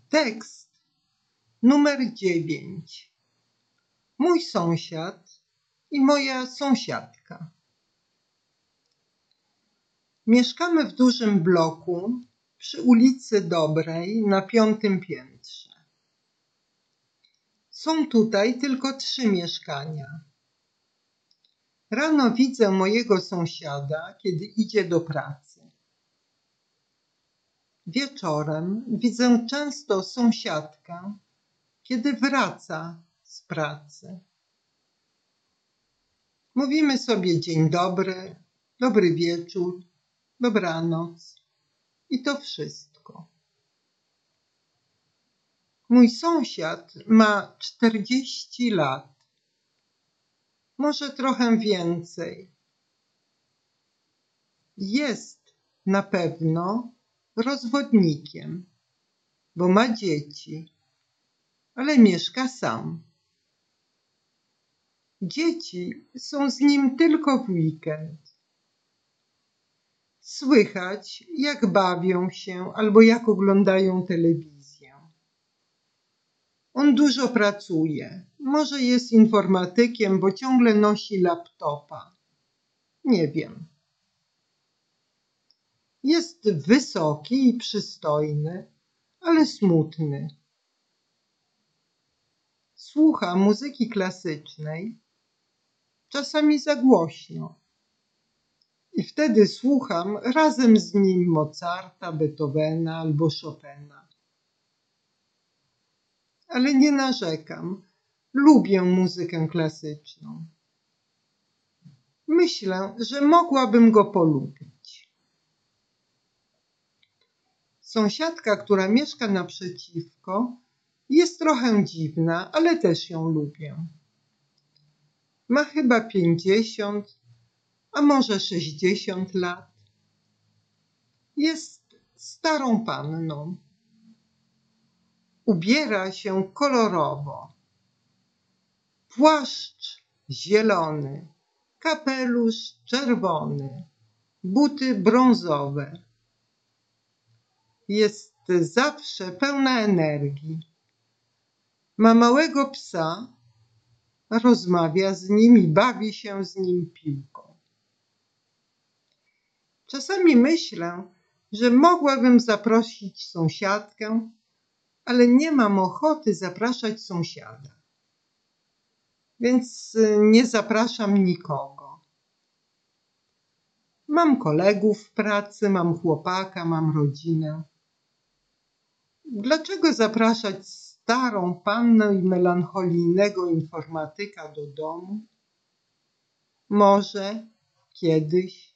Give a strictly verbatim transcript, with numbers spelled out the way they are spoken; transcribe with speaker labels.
Speaker 1: Tekst numer dziewięć. Mój sąsiad i moja sąsiadka. Mieszkamy w dużym bloku przy ulicy Dobrej na piątym piętrze. Są tutaj tylko trzy mieszkania. Rano widzę mojego sąsiada, kiedy idzie do pracy. Wieczorem widzę często sąsiadkę, kiedy wraca z pracy. Mówimy sobie dzień dobry, dobry wieczór, dobranoc i to wszystko. Mój sąsiad ma czterdzieści lat, może trochę więcej. Jest na pewno rozwodnikiem, bo ma dzieci, ale mieszka sam. Dzieci są z nim tylko w weekend. Słychać, jak bawią się albo jak oglądają telewizję. On dużo pracuje. Może jest informatykiem, bo ciągle nosi laptopa. Nie wiem. Jest wysoki i przystojny, ale smutny. Słucha muzyki klasycznej, czasami za głośno. I wtedy słucham razem z nim Mozarta, Beethovena albo Chopina. Ale nie narzekam. Lubię muzykę klasyczną. Myślę, że mogłabym go polubić. Sąsiadka, która mieszka naprzeciwko, jest trochę dziwna, ale też ją lubię. Ma chyba pięćdziesiąt, a może sześćdziesiąt lat. Jest starą panną. Ubiera się kolorowo. Płaszcz zielony, kapelusz czerwony, buty brązowe. Jest zawsze pełna energii. Ma małego psa, rozmawia z nim i bawi się z nim piłką. Czasami myślę, że mogłabym zaprosić sąsiadkę, ale nie mam ochoty zapraszać sąsiada. Więc nie zapraszam nikogo. Mam kolegów w pracy, mam chłopaka, mam rodzinę. Dlaczego zapraszać starą pannę i melancholijnego informatyka do domu? Może kiedyś